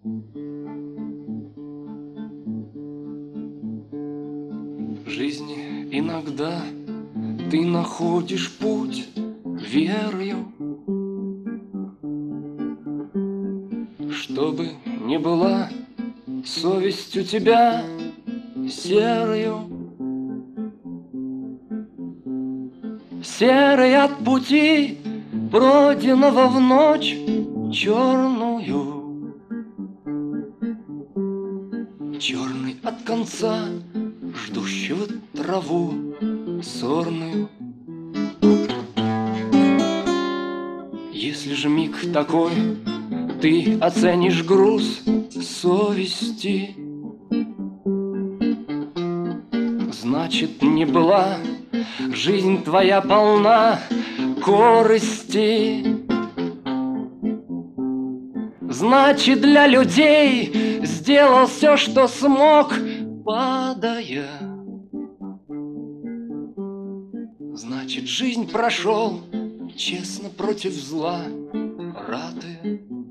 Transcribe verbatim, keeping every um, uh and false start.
В жизни иногда ты находишь путь верою, чтобы не была совесть у тебя серою, серой от пути, пройденного в ночь черную, черный от конца, ждущего траву сорную. Если же миг такой ты оценишь груз совести, значит, не была жизнь твоя полна корысти. Значит, для людей сделал все, что смог, падая. Значит, жизнь прошел честно против зла, ратуя.